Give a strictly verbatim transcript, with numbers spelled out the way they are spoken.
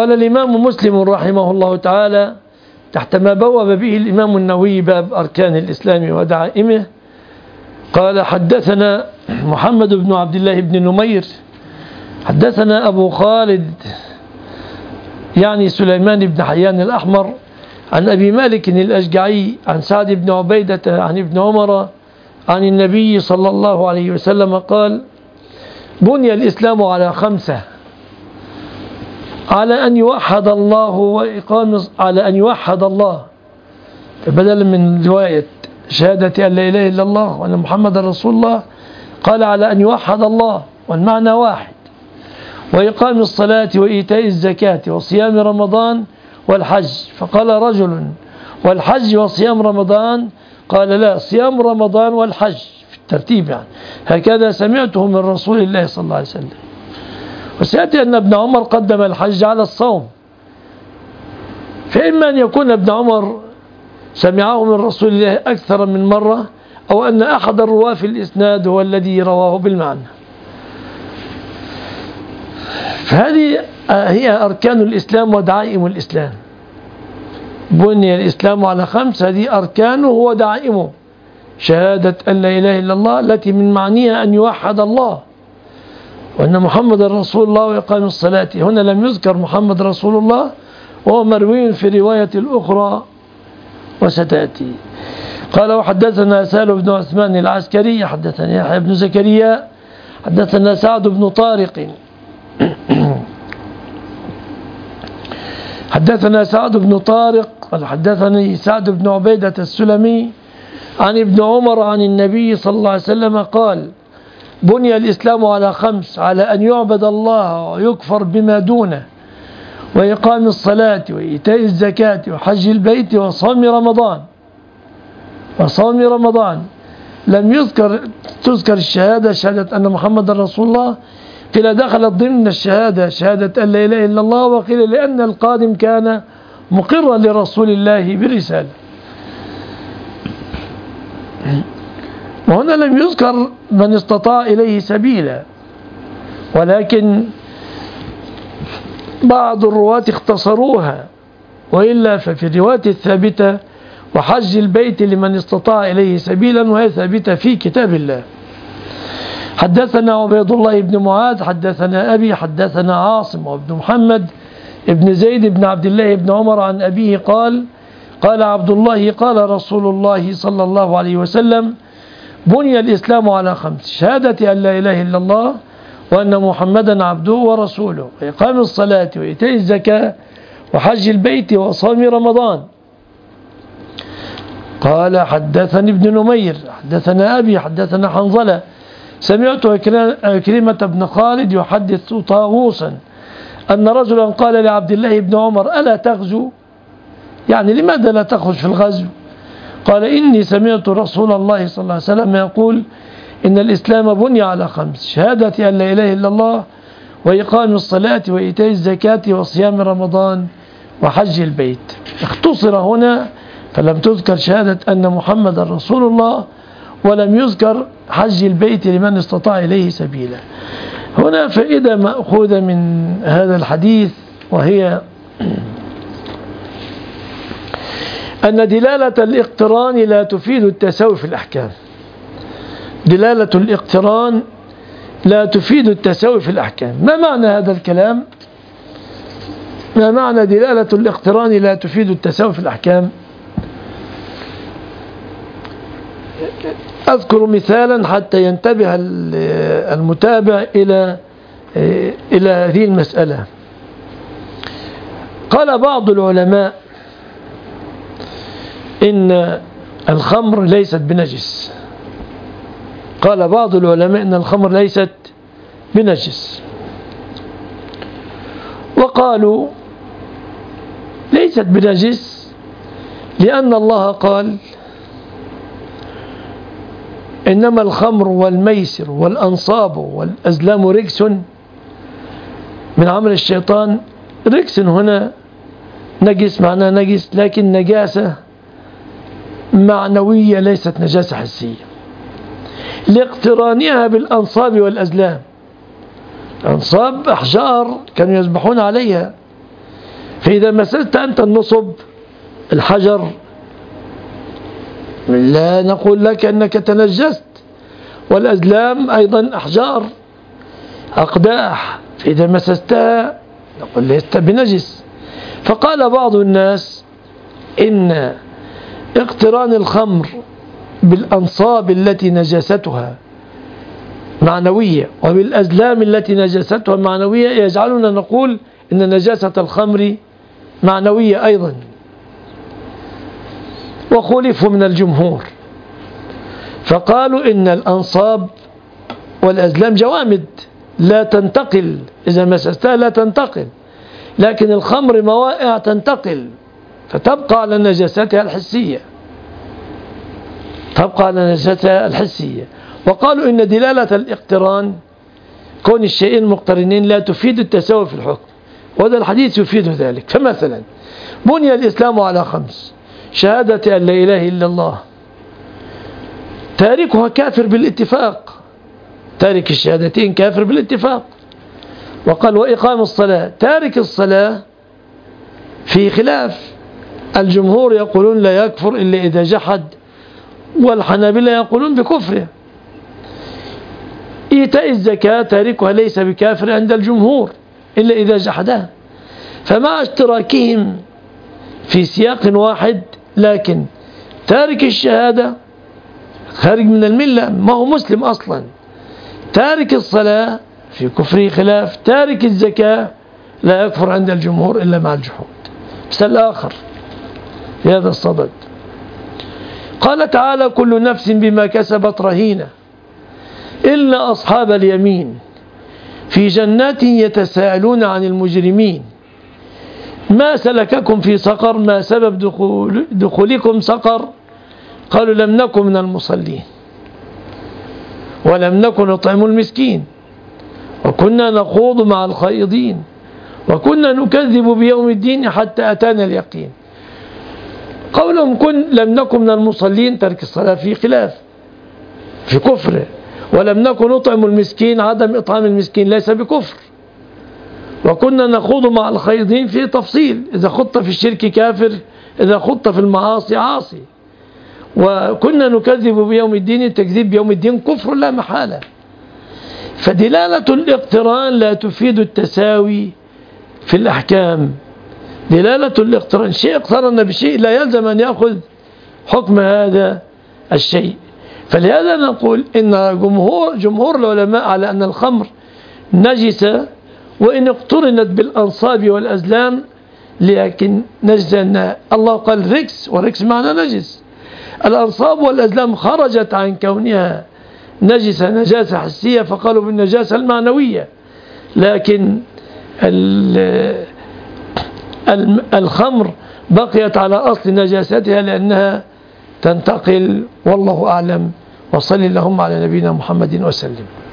قال الإمام مسلم رحمه الله تعالى تحت ما بوب به الإمام النووي باب أركان الإسلام ودعائمه، قال حدثنا محمد بن عبد الله بن نمير حدثنا أبو خالد يعني سليمان بن حيان الأحمر عن أبي مالك الأشجعي عن سعد بن عبيدة عن ابن عمر عن النبي صلى الله عليه وسلم قال: بني الإسلام على خمسة: على أن يوحد الله وإقام على أن يوحد الله، بدلا من رواية شهادة أن لا إله إلا الله وأن محمد رسول الله قال على أن يوحد الله والمعنى واحد، وإقام الصلاة وإيتاء الزكاة وصيام رمضان والحج. فقال رجل: والحج وصيام رمضان؟ قال: لا، صيام رمضان والحج في الترتيب، يعني هكذا سمعته من رسول الله صلى الله عليه وسلم. وسيأتي أن ابن عمر قدم الحج على الصوم، فإما أن يكون ابن عمر سمعه من رسول الله أكثر من مرة، أو أن أحد الرواة في الإسناد هو الذي رواه بالمعنى. فهذه هي أركان الإسلام ودعائم الإسلام. بني الإسلام على خمس، هذه أركانه ودعائمه: شهادة أن لا إله إلا الله التي من معنيها أن يوحد الله وأن محمد رسول الله وإقام الصلاة. هنا لم يذكر محمد رسول الله، وهو مروي في رواية الأخرى وستأتي. قال: وحدثنا سهل بن عثمان العسكري حدثنا يحيى بن زكريا حدثنا سعد بن طارق حدثنا سعد بن طارق قال حدثني سعد بن عبيدة السلمي عن ابن عمر عن النبي صلى الله عليه وسلم قال: بني الإسلام على خمس: على أن يعبد الله ويكفر بما دونه، وإقام الصلاة وإيتاء الزكاة وحج البيت وصوم رمضان وصوم رمضان. لم يذكر تذكر الشهادة، شهادة أن محمد رسول الله، قيل دخلت ضمن الشهادة شهادة أن لا إله إلا الله، وقيل لأن القادم كان مقرا لرسول الله برسالة. وهنا لم يذكر من استطاع إليه سبيلا، ولكن بعض الرواة اختصروها، وإلا ففي الرواية الثابتة وحج البيت لمن استطاع إليه سبيلا، وهي ثابتة في كتاب الله. حدثنا عبيد الله بن معاذ حدثنا أبي حدثنا عاصم وابن محمد ابن زيد بن عبد الله بن عمر عن أبيه قال: قال عبد الله: قال رسول الله صلى الله عليه وسلم: بني الإسلام على خمس: شهادة أن لا إله إلا الله وأن محمدا عبده ورسوله، وإقام الصلاة وإيتاء الزكاة وحج البيت وصوم رمضان. قال: حدثني ابن نمير حدثنا أبي حدثنا حنظلة سمعت كريمة بن خالد يحدث طاووسا أن رجلا قال لعبد الله بن عمر: ألا تغزو؟ يعني لماذا لا تخرج في الغزو؟ قال: إني سمعت رسول الله صلى الله عليه وسلم يقول: إن الإسلام بني على خمس: شهادة أن لا إله إلا الله وإقام الصلاة وإيتاء الزكاة وصيام رمضان وحج البيت. اختصر هنا، فلم تذكر شهادة أن محمد رسول الله، ولم يذكر حج البيت لمن استطاع إليه سبيلا. هنا فائدة مأخوذة من هذا الحديث، وهي أن دلالة الاقتران لا تفيد التساوي في الأحكام. دلالة الاقتران لا تفيد التساوي في الأحكام. ما معنى هذا الكلام؟ ما معنى دلالة الاقتران لا تفيد التساوي في الأحكام؟ أذكر مثالا حتى ينتبه المتابع إلى إلى هذه المسألة. قال بعض العلماء إن الخمر ليست بنجس. قال بعض العلماء إن الخمر ليست بنجس، وقالوا ليست بنجس لأن الله قال: إنما الخمر والميسر والأنصاب والأزلام رجس من عمل الشيطان. رجس هنا نجس معناه نجس، لكن نجاسة معنوية ليست نجاسة حسية، لاقترانها بالأنصاب والأزلام. أنصاب أحجار كانوا يذبحون عليها، فإذا مسست أنت النصب الحجر لا نقول لك أنك تنجست، والأزلام أيضا أحجار أقداح، فإذا مسستها نقول لست بنجس. فقال بعض الناس إن اقتران الخمر بالأنصاب التي نجاستها معنوية وبالأزلام التي نجاستها معنوية يجعلنا نقول إن نجاسة الخمر معنوية أيضا. وخلفوا من الجمهور فقالوا إن الأنصاب والأزلام جوامد لا تنتقل، إذا مسستها لا تنتقل، لكن الخمر موائع تنتقل فتبقى على نجاستها الحسية، تبقى على نجاستها الحسية. وقالوا إن دلالة الاقتران كون الشيئين مقترنين لا تفيد التساوي في الحكم، وهذا الحديث يفيد ذلك. فمثلا بني الإسلام على خمس: شهادة أن لا إله إلا الله، تاركها كافر بالاتفاق، تارك الشهادتين كافر بالاتفاق. وقال وإقام الصلاة، تارك الصلاة في خلاف، الجمهور يقولون لا يكفر إلا إذا جحد، والحنابلة يقولون بكفره. إيتاء الزكاة تاركها ليس بكافر عند الجمهور إلا إذا جحدها. فمع اشتراكهم في سياق واحد، لكن تارك الشهادة خارج من الملة، ما هو مسلم أصلا. تارك الصلاة في كفره خلاف، تارك الزكاة لا يكفر عند الجمهور إلا مع الجحود. مثال آخر في هذا الصدد، قال تعالى كل نفس بما كسبت رهينة إلا أصحاب اليمين في جنات يتساءلون عن المجرمين ما سلككم في سقر، ما سبب دخول دخولكم سقر؟ قالوا لم نكن من المصلين ولم نكن نطعم المسكين وكنا نخوض مع الخائضين وكنا نكذب بيوم الدين حتى أتانا اليقين. قولهم كن لم نكن من المصلين ترك الصلاة في خلاف في كفر، ولم نكن نطعم المسكين عدم إطعام المسكين ليس بكفر، وكنا نخوض مع الخائضين في تفصيل، إذا خضت في الشرك كافر، إذا خضت في المعاصي عاصي. وكنا نكذب بيوم الدين، التكذيب بيوم الدين كفر لا محالة. فدلالة الاقتران لا تفيد التساوي في الأحكام. دلالة الاقتران شيء اقترن بشيء لا يلزم أن يأخذ حكم هذا الشيء. فلهذا نقول إن جمهور, جمهور العلماء على أن الخمر نجسة وإن اقترنت بالأنصاب والأزلام، لكن نجس أن الله قال ركس، وركس معنى نجس. الأنصاب والأزلام خرجت عن كونها نجسة نجاسة حسية فقالوا بالنجاسة المعنوية، لكن الخمر بقيت على أصل نجاستها لأنها تنتقل. والله أعلم، وصلي اللهم على نبينا محمد وسلم.